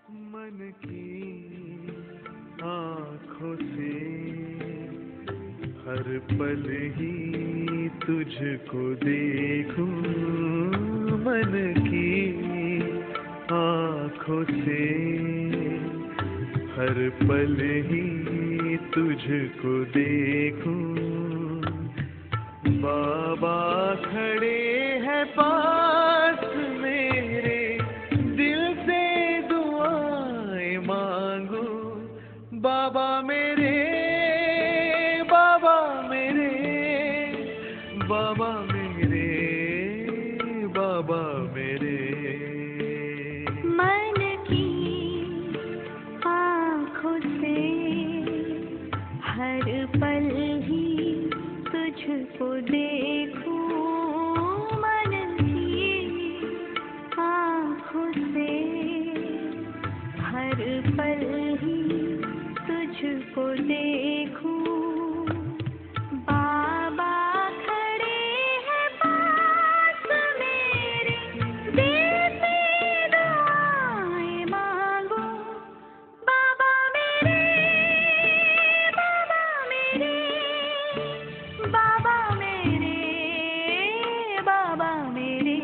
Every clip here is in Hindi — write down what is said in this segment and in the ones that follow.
मन की आँखों से हर पल ही तुझको देखूं, मन की आँखों से हर पल ही तुझको देखूं। बाबा खड़े हैं पास मेरे, दिल से दुआएं मांगू। बाबा मेरे, बाबा मेरे, बाबा मेरे, बाबा मेरे। मन की आँखों से हर पल ही तुझको देखूं, मन की आँखों से हर पल ही तुझको देखूं। बाबा खड़े हैं पास मेरे, दिल से दुआएं मांगो। बाबा मेरे, बाबा मेरे, बाबा मेरे, बाबा मेरे।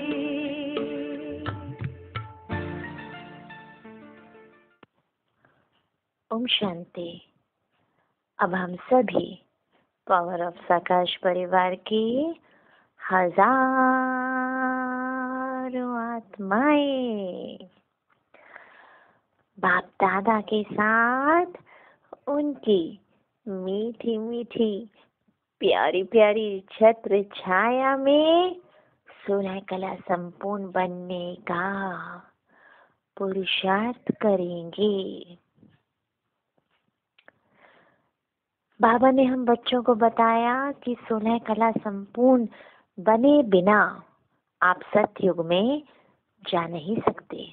ओम शांति। अब हम सभी पावर ऑफ साकाश परिवार की हजारों आत्माएं बाप दादा के साथ उनकी मीठी मीठी प्यारी प्यारी छत्र छाया में सुलह कला संपूर्ण बनने का पुरुषार्थ करेंगे। बाबा ने हम बच्चों को बताया कि सुलह कला संपूर्ण बने बिना आप सतयुग में जा नहीं सकते।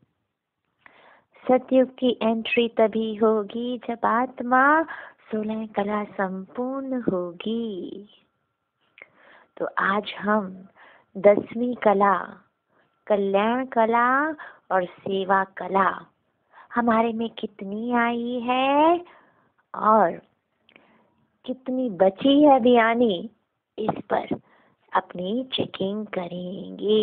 सतयुग की एंट्री तभी होगी जब आत्मा सुलह कला संपूर्ण होगी। तो आज हम 10वीं कला, कल्याण कला और सेवा कला हमारे में कितनी आई है और कितनी बची है अभी आनी, इस पर अपनी चेकिंग करेंगे।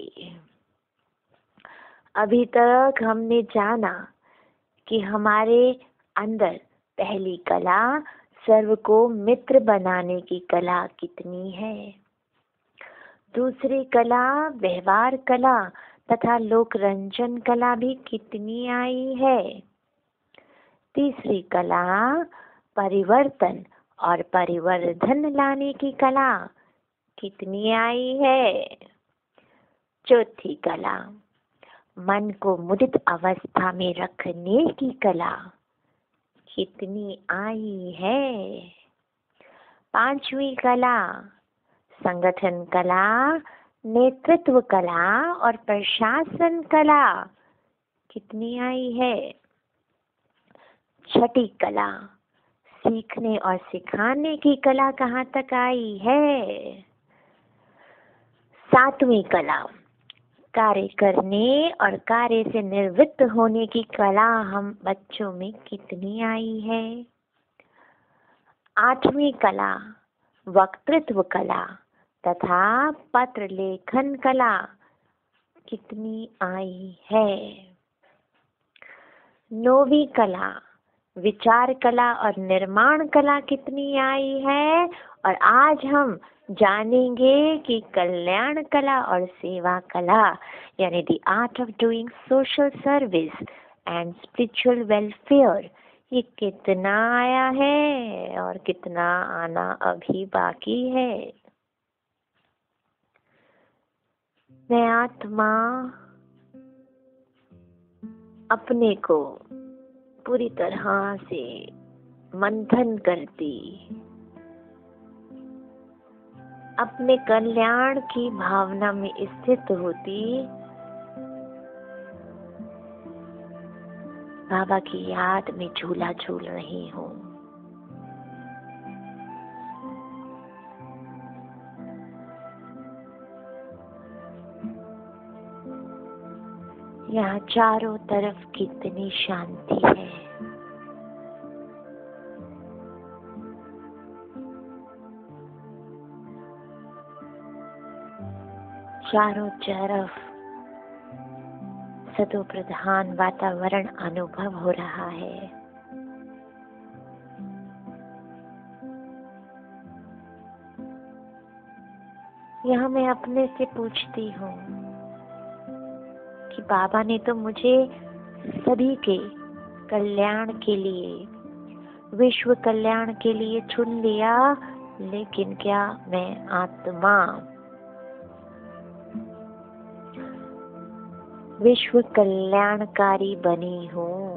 अभी तक हमने जाना कि हमारे अंदर पहली कला सर्व को मित्र बनाने की कला कितनी है, दूसरी कला व्यवहार कला तथा लोक रंजन कला भी कितनी आई है, तीसरी कला परिवर्तन और परिवर्धन लाने की कला कितनी आई है, चौथी कला मन को मुदित अवस्था में रखने की कला कितनी आई है, पांचवी कला संगठन कला, नेतृत्व कला और प्रशासन कला कितनी आई है, छठी कला सीखने और सिखाने की कला कहाँ तक आई है, सातवीं कला कार्य करने और कार्य से निवृत्त होने की कला हम बच्चों में कितनी आई है, आठवीं कला वक्तृत्व कला तथा पत्र लेखन कला कितनी आई है, नौवीं कला विचार कला और निर्माण कला कितनी आई है। और आज हम जानेंगे कि कल्याण कला और सेवा कला यानी the art of doing social service and spiritual welfare ये कितना आया है और कितना आना अभी बाकी है। मैं आत्मा अपने को पूरी तरह से मंथन करती, अपने कल्याण की भावना में स्थित होती, बाबा की याद में झूला झूल रही हूँ। यहाँ चारों तरफ कितनी शांति है। चारों तरफ सतो प्रधान वातावरण अनुभव हो रहा है। यहाँ मैं अपने से पूछती हूँ कि बाबा ने तो मुझे सभी के कल्याण के लिए, विश्व कल्याण के लिए चुन लिया, लेकिन क्या मैं आत्मा विश्व कल्याणकारी बनी हूँ?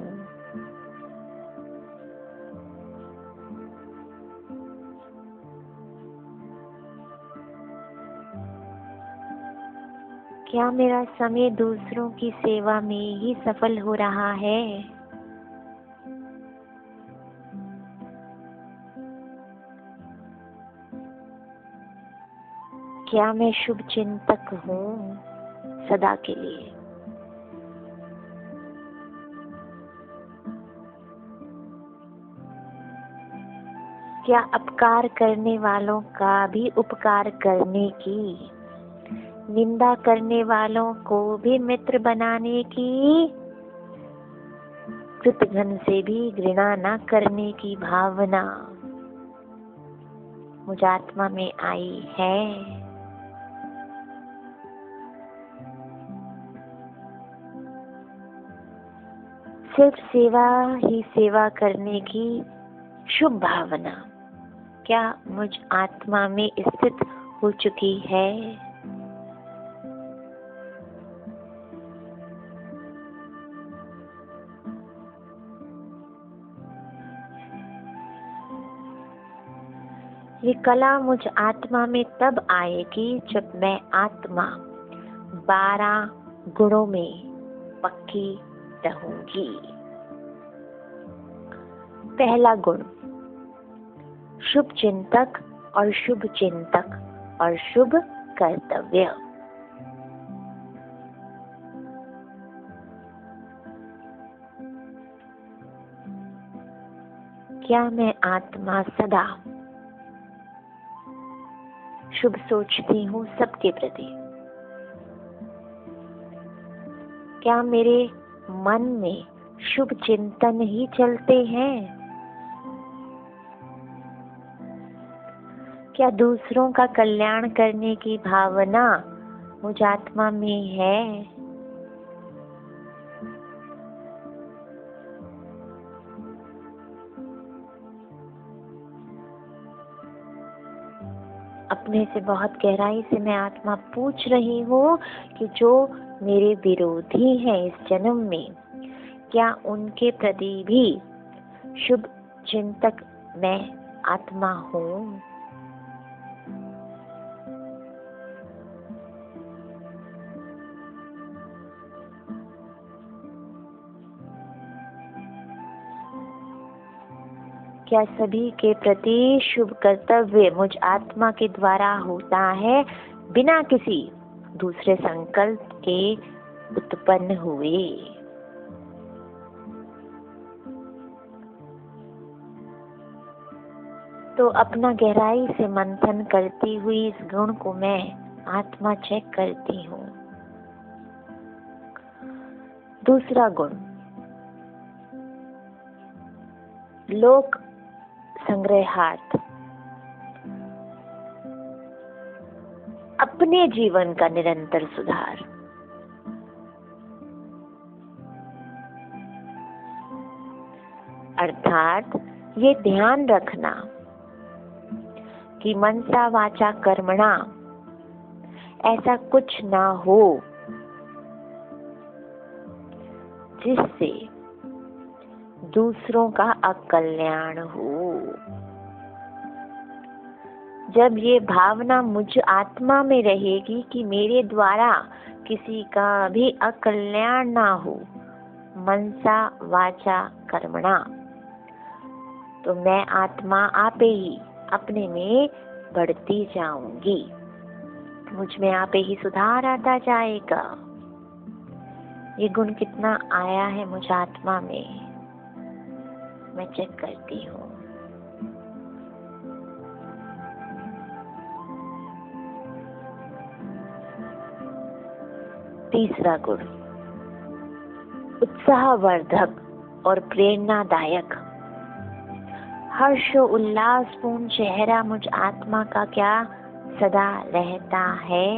क्या मेरा समय दूसरों की सेवा में ही सफल हो रहा है? क्या मैं शुभ चिंतक हूँ सदा के लिए? क्या अपकार करने वालों का भी उपकार करने की, निंदा करने वालों को भी मित्र बनाने की, कृतघ्न से भी घृणा न करने की भावना मुझ आत्मा में आई है? सिर्फ सेवा ही सेवा करने की शुभ भावना क्या मुझ आत्मा में स्थित हो चुकी है? ये कला मुझ आत्मा में तब आएगी जब मैं आत्मा 12 गुणों में पक्की रहूंगी। पहला गुण शुभ चिंतक और शुभ चिंतक और शुभ कर्तव्य। क्या मैं आत्मा सदा शुभ सोचती हूँ सबके प्रति? क्या मेरे मन में शुभ चिंतन ही चलते हैं? क्या दूसरों का कल्याण करने की भावना मुझ आत्मा में है? अपने से बहुत गहराई से मैं आत्मा पूछ रही हूँ कि जो मेरे विरोधी हैं इस जन्म में, क्या उनके प्रति भी शुभ चिंतक मैं आत्मा हूँ? क्या सभी के प्रति शुभ कर्तव्य मुझ आत्मा के द्वारा होता है बिना किसी दूसरे संकल्प के उत्पन्न हुए? तो अपना गहराई से मंथन करती हुई इस गुण को मैं आत्मा चेक करती हूँ। दूसरा गुण लोक संग्रहार्थ, अपने जीवन का निरंतर सुधार। अर्थात ये ध्यान रखना कि मनसा वाचा कर्मणा ऐसा कुछ ना हो जिससे दूसरों का अकल्याण हो। जब ये भावना मुझ आत्मा में रहेगी कि मेरे द्वारा किसी का भी अकल्याण ना हो, मनसा वाचा कर्मणा, तो मैं आत्मा आपे ही अपने में बढ़ती जाऊंगी, मुझ में आपे ही सुधार आता जाएगा। ये गुण कितना आया है मुझ आत्मा में, मैं चेक करती हूँ। तीसरा गुण, उत्साहवर्धक और प्रेरणादायक। हर्ष उल्लासपूर्ण चेहरा मुझ आत्मा का क्या सदा रहता है।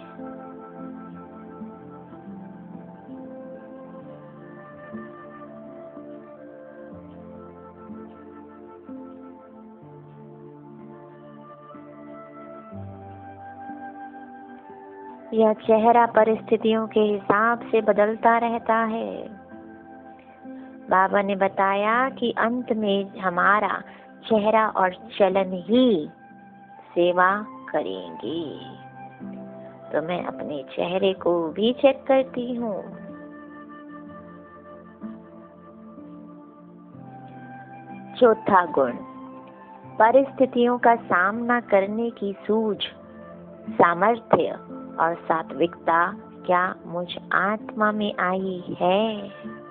यह चेहरा परिस्थितियों के हिसाब से बदलता रहता है। बाबा ने बताया कि अंत में हमारा चेहरा और चलन ही सेवा करेंगे। तो मैं अपने चेहरे को भी चेक करती हूँ। चौथा गुण, परिस्थितियों का सामना करने की सूझ, सामर्थ्य और सात्विकता क्या मुझ आत्मा में आई है।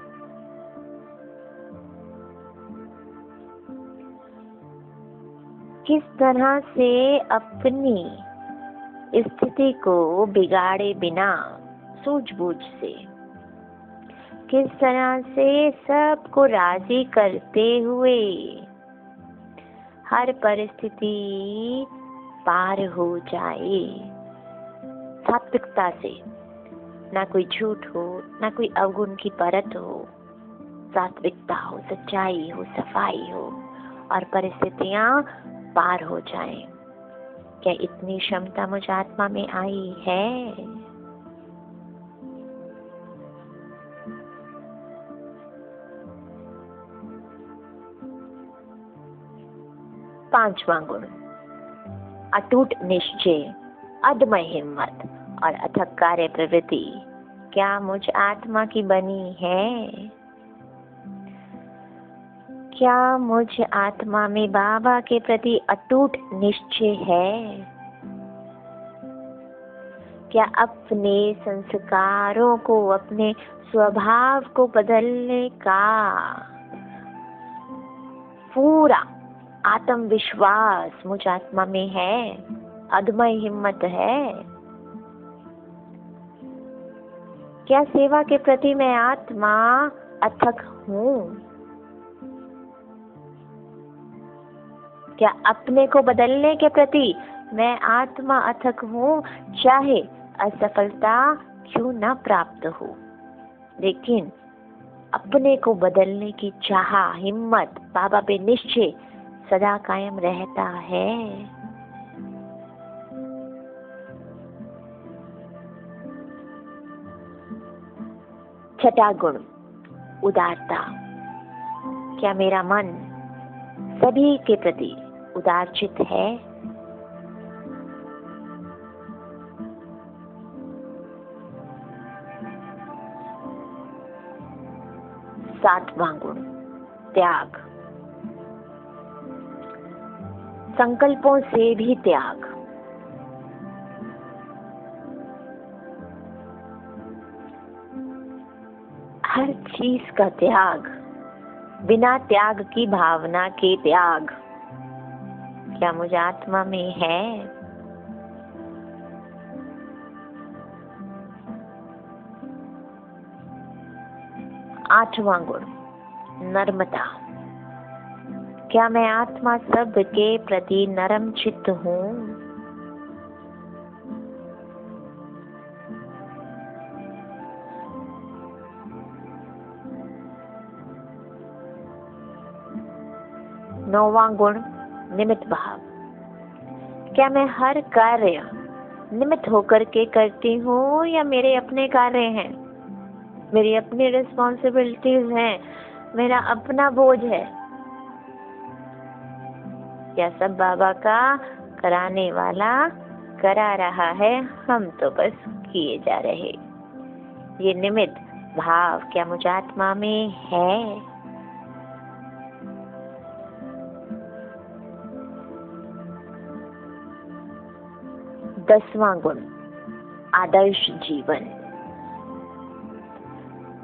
किस तरह से अपनी स्थिति को बिगाड़े बिना सूझबूझ से, किस तरह से सबको राजी करते हुए हर परिस्थिति पार हो जाए, सात्विकता से, ना कोई झूठ हो, ना कोई अवगुण की परत हो, सात्विकता हो, सच्चाई हो, सफाई हो और परिस्थितियां पार हो जाएं। क्या इतनी क्षमता मुझ आत्मा में आई है? पांचवा गुण, अटूट निश्चय, अदम्य हिम्मत और अथक कार्य प्रवृत्ति क्या मुझ आत्मा की बनी है। क्या मुझ आत्मा में बाबा के प्रति अटूट निश्चय है? क्या अपने संस्कारों को, अपने स्वभाव को बदलने का पूरा आत्मविश्वास मुझ आत्मा में है, अदम्य हिम्मत है? क्या सेवा के प्रति मैं आत्मा अथक हूँ? क्या अपने को बदलने के प्रति मैं आत्मा अथक हूँ, चाहे असफलता क्यों न प्राप्त हो, लेकिन अपने को बदलने की चाह, हिम्मत, बाबा पे निश्चय सदा कायम रहता है। छठा गुण, उदारता। क्या मेरा मन सभी के प्रति उदारचित है? सातवां गुण, त्याग। संकल्पों से भी त्याग। हर चीज का त्याग, बिना त्याग की भावना के त्याग क्या मुझ आत्मा में है? आठवां गुण, नर्मता। क्या मैं आत्मा सब के प्रति नरम चित्त हूँ? नौवां गुण, निमित्त भाव। क्या मैं हर कार्य निमित्त होकर के करती हूँ या मेरे अपने कार्य हैं, मेरी अपनी रिस्पॉन्सिबिलिटीज हैं, मेरा अपना बोझ है? क्या सब बाबा का कराने वाला करा रहा है, हम तो बस किए जा रहे? ये निमित्त भाव क्या मुझ आत्मा में है? 10वां गुण, आदर्श जीवन।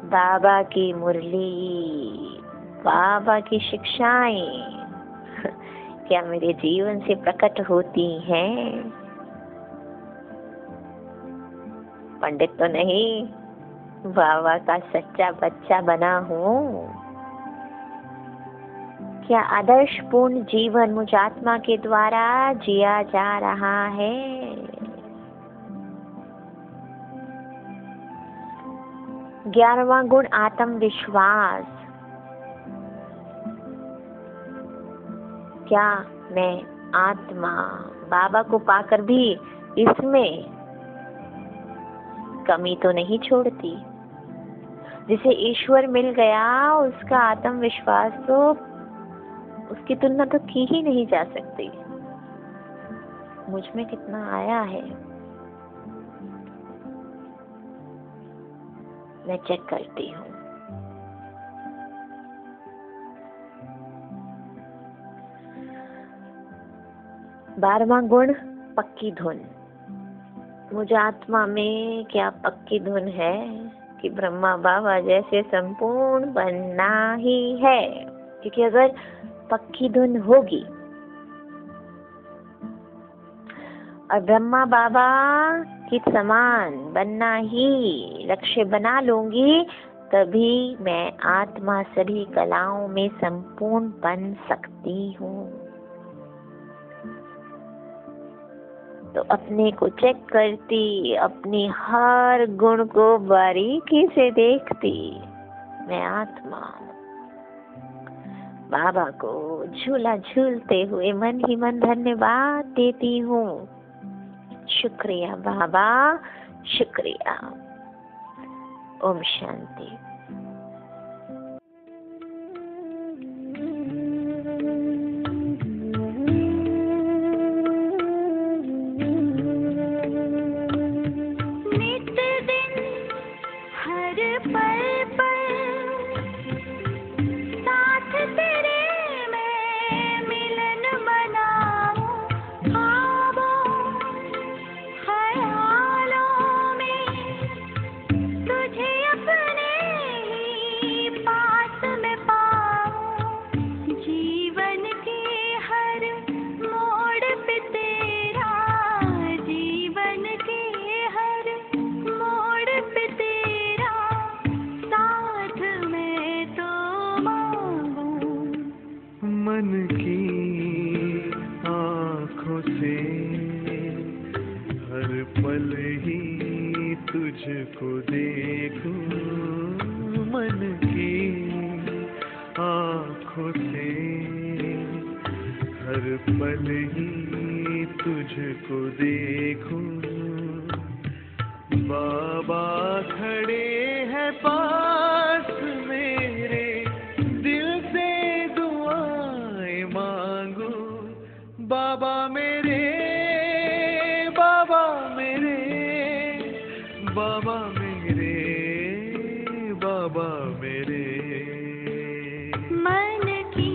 बाबा की मुरली, बाबा की शिक्षाएं क्या मेरे जीवन से प्रकट होती हैं? पंडित तो नहीं, बाबा का सच्चा बच्चा बना हूँ। क्या आदर्श पूर्ण जीवन मुझ आत्मा के द्वारा जिया जा रहा है? 11वां गुण आत्मविश्वास। क्या मैं आत्मा बाबा को पाकर भी इसमें कमी तो नहीं छोड़ती? जिसे ईश्वर मिल गया उसका आत्मविश्वास तो उसकी तुलना तो की ही नहीं जा सकती। मुझ में कितना आया है मैं चेक करती हूँ। बारहवां गुण पक्की धुन। मुझ आत्मा में क्या पक्की धुन है कि ब्रह्मा बाबा जैसे संपूर्ण बनना ही है? क्योंकि अगर पक्की धुन होगी और ब्रह्मा बाबा की समान बनना ही लक्ष्य बना लूंगी, तभी मैं आत्मा सभी कलाओं में संपूर्ण बन सकती हूँ। तो अपने को चेक करती, अपनी हर गुण को बारीकी से देखती। मैं आत्मा बाबा को झूला झूलते हुए मन ही मन धन्यवाद देती हूँ। शुक्रिया बाबा, शुक्रिया। ओम शांति। मन की आँखों से हर पल ही तुझको देखूं, मन की आँखों से हर पल ही तुझको देखूं। बाबा खड़े हैं पास मेरे, दिल से दुआएं मांगू। बाबा मेरे, बाबा मेरे, बाबा मेरे, बाबा मेरे। मन की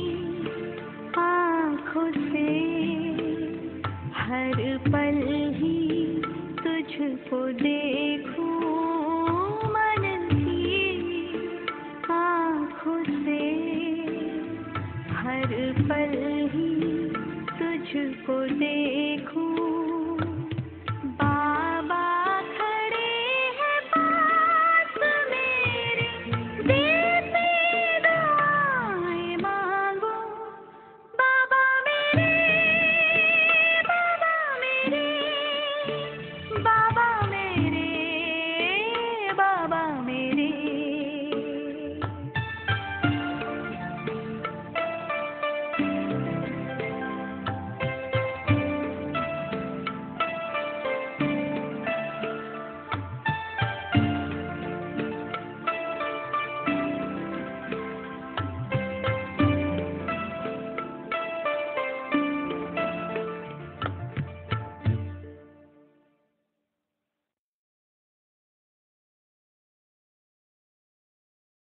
आँखों से हर पल ही तुझको देखूं, मन की आँखों से हर पल ही तुझको देखूं।